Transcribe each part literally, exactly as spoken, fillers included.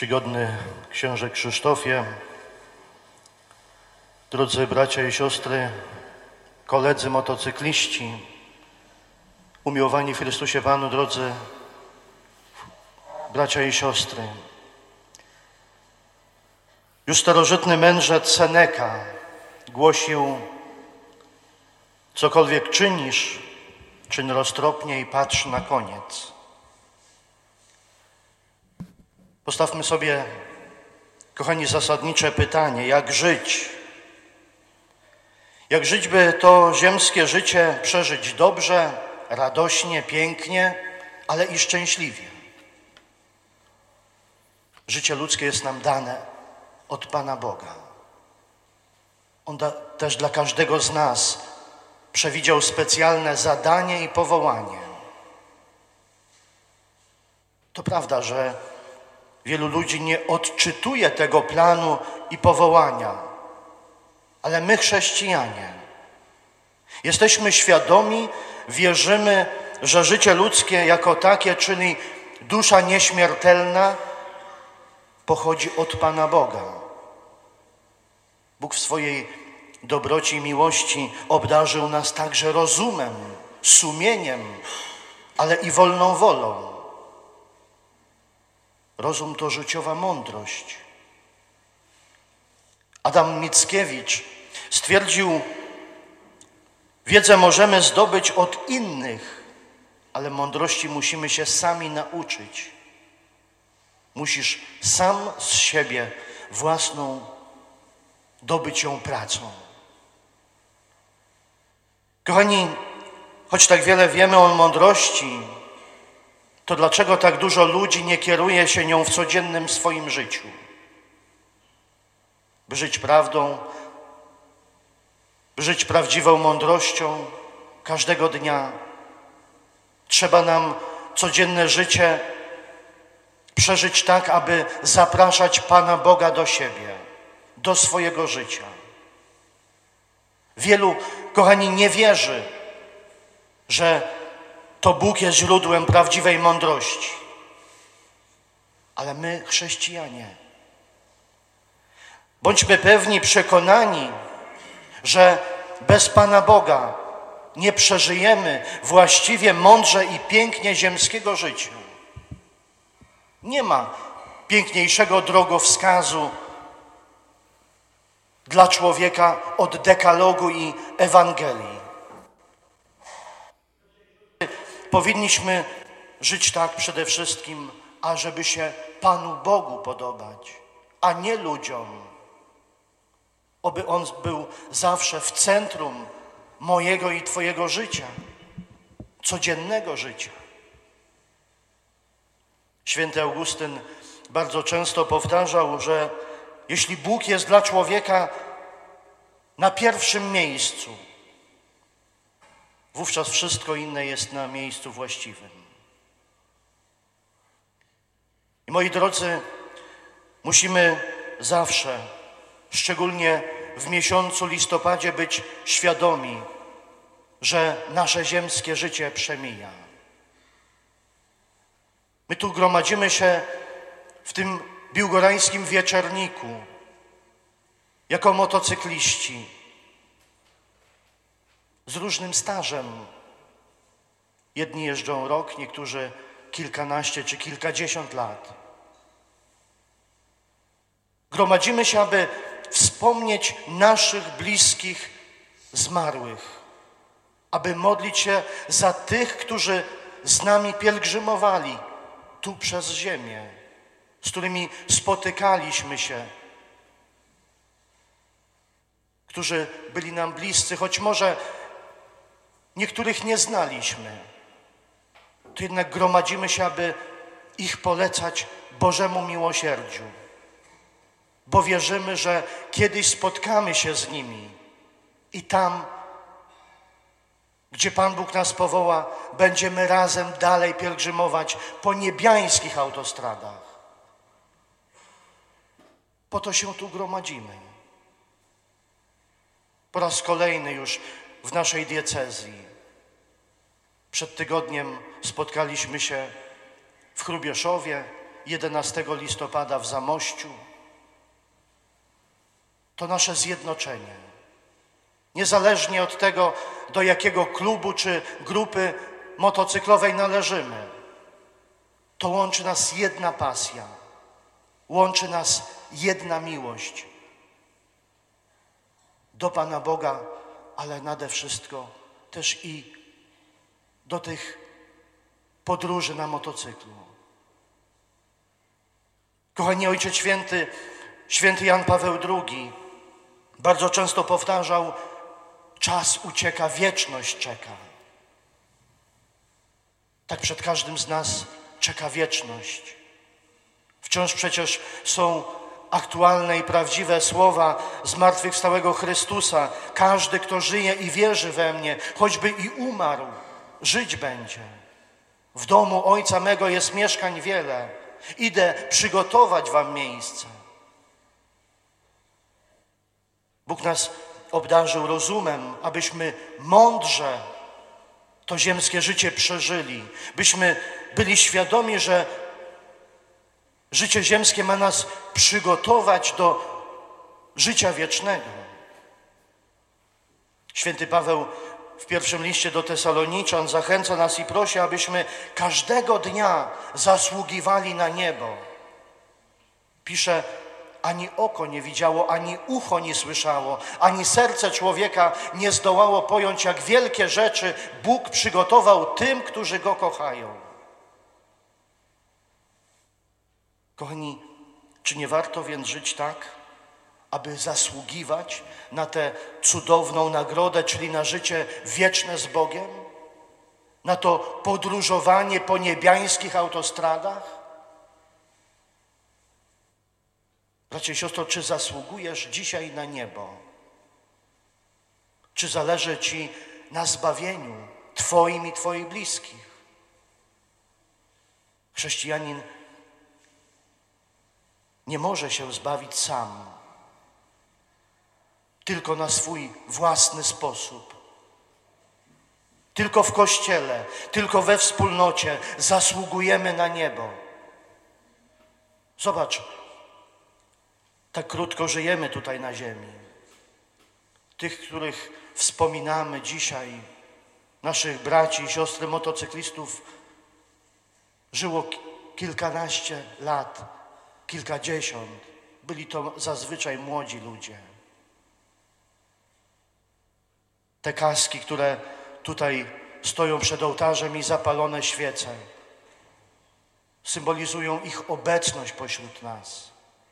Czcigodny księże Krzysztofie, drodzy bracia i siostry, koledzy motocykliści, umiłowani w Chrystusie Panu, drodzy bracia i siostry. Już starożytny mędrzec Seneca głosił: cokolwiek czynisz, czyń roztropnie i patrz na koniec. Postawmy sobie, kochani, zasadnicze pytanie: jak żyć? Jak żyć, by to ziemskie życie przeżyć dobrze, radośnie, pięknie, ale i szczęśliwie? Życie ludzkie jest nam dane od Pana Boga. On da, też dla każdego z nas przewidział specjalne zadanie i powołanie. To prawda, że wielu ludzi nie odczytuje tego planu i powołania, ale my, chrześcijanie, jesteśmy świadomi, wierzymy, że życie ludzkie jako takie, czyli dusza nieśmiertelna, pochodzi od Pana Boga. Bóg w swojej dobroci i miłości obdarzył nas także rozumem, sumieniem, ale i wolną wolą. Rozum to życiowa mądrość. Adam Mickiewicz stwierdził: wiedzę możemy zdobyć od innych, ale mądrości musimy się sami nauczyć. Musisz sam z siebie własną dobyć ją pracą. Kochani, choć tak wiele wiemy o mądrości, to dlaczego tak dużo ludzi nie kieruje się nią w codziennym swoim życiu? By żyć prawdą, by żyć prawdziwą mądrością każdego dnia, trzeba nam codzienne życie przeżyć tak, aby zapraszać Pana Boga do siebie, do swojego życia. Wielu, kochani, nie wierzy, że to Bóg jest źródłem prawdziwej mądrości. Ale my, chrześcijanie, bądźmy pewni, przekonani, że bez Pana Boga nie przeżyjemy właściwie, mądrze i pięknie ziemskiego życia. Nie ma piękniejszego drogowskazu dla człowieka od dekalogu i Ewangelii. Powinniśmy żyć tak przede wszystkim, ażeby się Panu Bogu podobać, a nie ludziom. Oby On był zawsze w centrum mojego i Twojego życia, codziennego życia. Święty Augustyn bardzo często powtarzał, że jeśli Bóg jest dla człowieka na pierwszym miejscu, wówczas wszystko inne jest na miejscu właściwym. I moi drodzy, musimy zawsze, szczególnie w miesiącu listopadzie, być świadomi, że nasze ziemskie życie przemija. My tu gromadzimy się w tym biłgorańskim wieczerniku jako motocykliści z różnym stażem. Jedni jeżdżą rok, niektórzy kilkanaście czy kilkadziesiąt lat. Gromadzimy się, aby wspomnieć naszych bliskich zmarłych, aby modlić się za tych, którzy z nami pielgrzymowali tu przez ziemię, z którymi spotykaliśmy się, którzy byli nam bliscy, choć może niektórych nie znaliśmy, to jednak gromadzimy się, aby ich polecać Bożemu miłosierdziu, bo wierzymy, że kiedyś spotkamy się z nimi i tam, gdzie Pan Bóg nas powoła, będziemy razem dalej pielgrzymować po niebiańskich autostradach. Po to się tu gromadzimy. Po raz kolejny już w naszej diecezji. Przed tygodniem spotkaliśmy się w Hrubieszowie, jedenastego listopada w Zamościu, to nasze zjednoczenie. Niezależnie od tego, do jakiego klubu czy grupy motocyklowej należymy, to łączy nas jedna pasja, łączy nas jedna miłość do Pana Boga, ale nade wszystko też i do tych podróży na motocyklu. Kochani, Ojciec Święty, święty Jan Paweł drugi bardzo często powtarzał: czas ucieka, wieczność czeka. Tak przed każdym z nas czeka wieczność. Wciąż przecież są aktualne i prawdziwe słowa zmartwychwstałego Chrystusa. Każdy, kto żyje i wierzy we mnie, choćby i umarł, żyć będzie. W domu Ojca mego jest mieszkań wiele. Idę przygotować wam miejsce. Bóg nas obdarzył rozumem, abyśmy mądrze to ziemskie życie przeżyli. Byśmy byli świadomi, że życie ziemskie ma nas przygotować do życia wiecznego. Święty Paweł w pierwszym liście do Tesaloniczan zachęca nas i prosi, abyśmy każdego dnia zasługiwali na niebo. Pisze: ani oko nie widziało, ani ucho nie słyszało, ani serce człowieka nie zdołało pojąć, jak wielkie rzeczy Bóg przygotował tym, którzy Go kochają. Kochani, czy nie warto więc żyć tak, aby zasługiwać na tę cudowną nagrodę, czyli na życie wieczne z Bogiem? Na to podróżowanie po niebiańskich autostradach? Bracie i siostro, czy zasługujesz dzisiaj na niebo? Czy zależy ci na zbawieniu Twoim i Twoich bliskich? Chrześcijanin nie może się zbawić sam, tylko na swój własny sposób. Tylko w Kościele, tylko we wspólnocie zasługujemy na niebo. Zobacz, tak krótko żyjemy tutaj na ziemi. Tych, których wspominamy dzisiaj, naszych braci i siostry motocyklistów, żyło kilkanaście lat, kilkadziesiąt. Byli to zazwyczaj młodzi ludzie. Te kaski, które tutaj stoją przed ołtarzem i zapalone świece, symbolizują ich obecność pośród nas.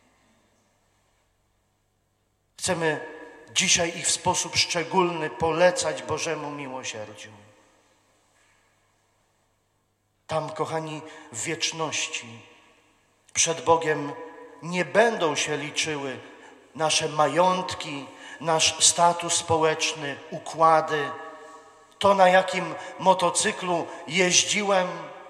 Chcemy dzisiaj ich w sposób szczególny polecać Bożemu miłosierdziu. Tam, kochani, w wieczności przed Bogiem nie będą się liczyły nasze majątki, nasz status społeczny, układy, to, na jakim motocyklu jeździłem,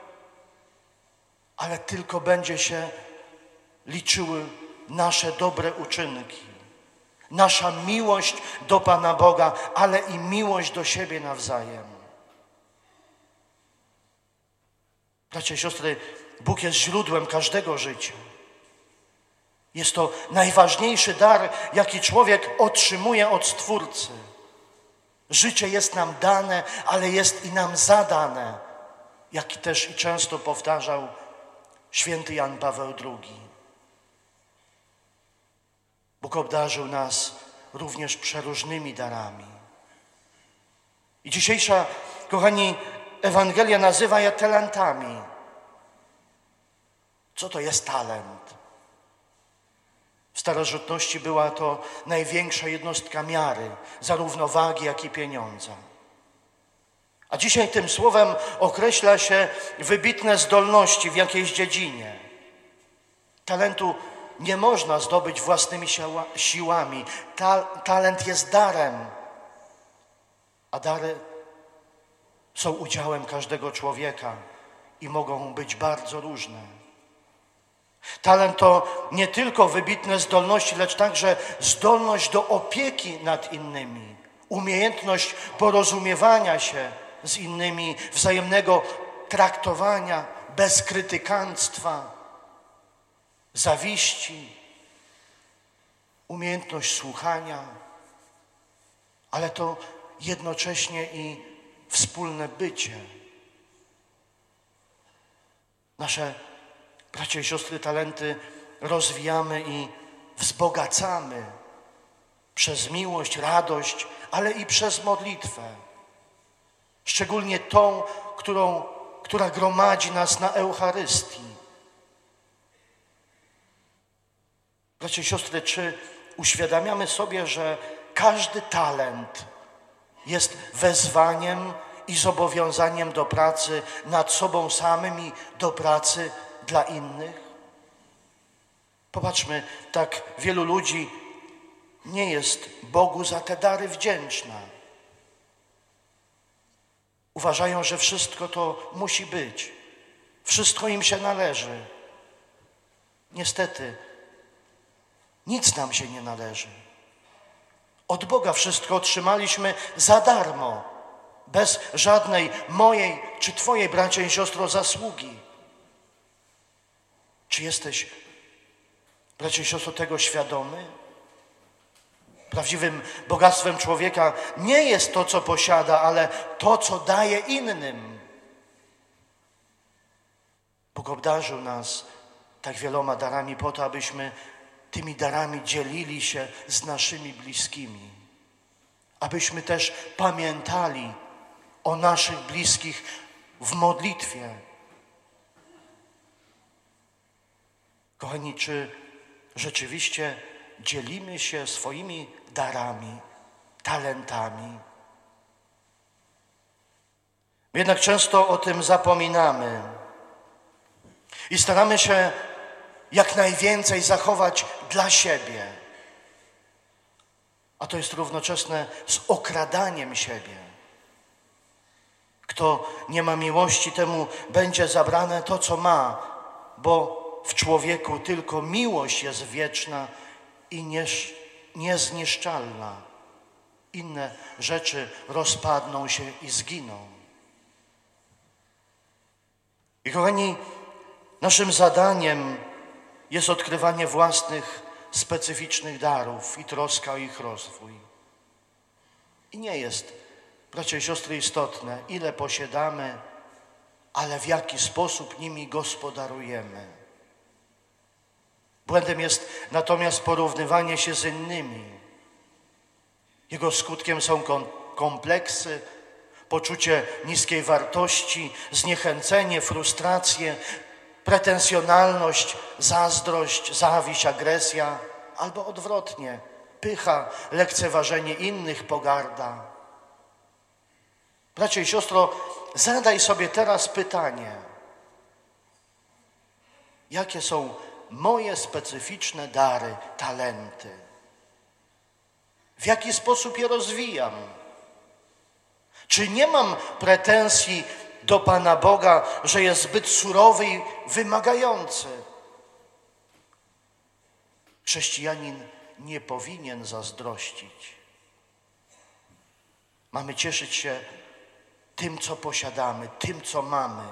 ale tylko będzie się liczyły nasze dobre uczynki, nasza miłość do Pana Boga, ale i miłość do siebie nawzajem. Bracia i siostry, Bóg jest źródłem każdego życia. Jest to najważniejszy dar, jaki człowiek otrzymuje od Stwórcy. Życie jest nam dane, ale jest i nam zadane, jak też i często powtarzał święty Jan Paweł drugi. Bóg obdarzył nas również przeróżnymi darami. I dzisiejsza, kochani, Ewangelia nazywa je talentami. Co to jest talent? W starożytności była to największa jednostka miary, zarówno wagi, jak i pieniądza. A dzisiaj tym słowem określa się wybitne zdolności w jakiejś dziedzinie. Talentu nie można zdobyć własnymi siłami. Ta, talent jest darem, a dary są udziałem każdego człowieka i mogą być bardzo różne. Talent to nie tylko wybitne zdolności, lecz także zdolność do opieki nad innymi, umiejętność porozumiewania się z innymi, wzajemnego traktowania, bez krytykanstwa, zawiści, umiejętność słuchania, ale to jednocześnie i wspólne bycie. Nasze, bracia i siostry, talenty rozwijamy i wzbogacamy przez miłość, radość, ale i przez modlitwę. Szczególnie tą, którą, która gromadzi nas na Eucharystii. Bracia i siostry, czy uświadamiamy sobie, że każdy talent jest wezwaniem i zobowiązaniem do pracy nad sobą samym i do pracy dla innych? Popatrzmy, tak wielu ludzi nie jest Bogu za te dary wdzięczna. Uważają, że wszystko to musi być. Wszystko im się należy. Niestety, nic nam się nie należy. Od Boga wszystko otrzymaliśmy za darmo, bez żadnej mojej czy twojej, bracia i siostro, zasługi. Czy jesteś, bracia i siostro, tego świadomy? Prawdziwym bogactwem człowieka nie jest to, co posiada, ale to, co daje innym. Bóg obdarzył nas tak wieloma darami po to, abyśmy tymi darami dzielili się z naszymi bliskimi. Abyśmy też pamiętali o naszych bliskich w modlitwie. Kochani, czy rzeczywiście dzielimy się swoimi darami, talentami? Jednak często o tym zapominamy i staramy się jak najwięcej zachować dla siebie. A to jest równoczesne z okradaniem siebie. Kto nie ma miłości, temu będzie zabrane to, co ma, bo w człowieku tylko miłość jest wieczna i niezniszczalna. Inne rzeczy rozpadną się i zginą. I kochani, naszym zadaniem jest odkrywanie własnych, specyficznych darów i troska o ich rozwój. I nie jest, bracia i siostry, istotne, ile posiadamy, ale w jaki sposób nimi gospodarujemy. Błędem jest natomiast porównywanie się z innymi. Jego skutkiem są kompleksy, poczucie niskiej wartości, zniechęcenie, frustracje, pretensjonalność, zazdrość, zawiść, agresja, albo odwrotnie, pycha, lekceważenie innych, pogarda. Bracie i siostro, zadaj sobie teraz pytanie. Jakie są moje specyficzne dary, talenty? W jaki sposób je rozwijam? Czy nie mam pretensji do Pana Boga, że jest zbyt surowy i wymagający? Chrześcijanin nie powinien zazdrościć. Mamy cieszyć się tym, co posiadamy, tym, co mamy.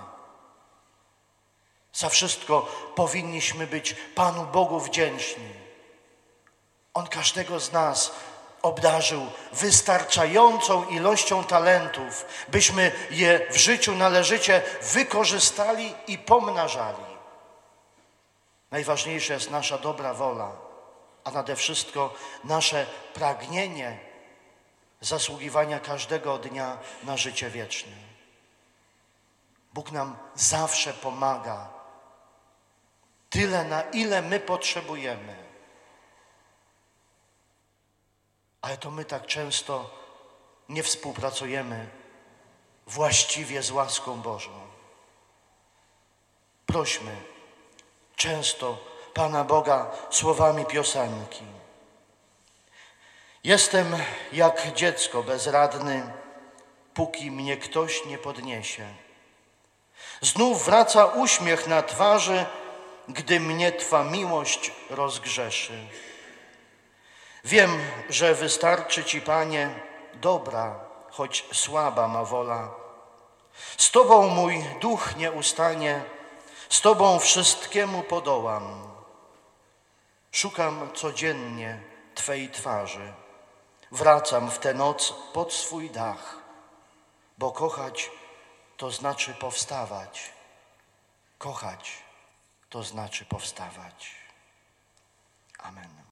Za wszystko powinniśmy być Panu Bogu wdzięczni. On każdego z nas obdarzył wystarczającą ilością talentów, byśmy je w życiu należycie wykorzystali i pomnażali. Najważniejsza jest nasza dobra wola, a nade wszystko nasze pragnienie zasługiwania każdego dnia na życie wieczne. Bóg nam zawsze pomaga, tyle na ile my potrzebujemy. Ale to my tak często nie współpracujemy właściwie z łaską Bożą. Prośmy często Pana Boga słowami piosenki. Jestem jak dziecko bezradny, póki mnie ktoś nie podniesie. Znów wraca uśmiech na twarzy, gdy mnie Twa miłość rozgrzeszy. Wiem, że wystarczy Ci, Panie, dobra, choć słaba ma wola. Z Tobą mój duch nie ustanie, z Tobą wszystkiemu podołam. Szukam codziennie Twej twarzy. Wracam w tę noc pod swój dach, bo kochać to znaczy powstawać. Kochać to znaczy powstawać. Amen.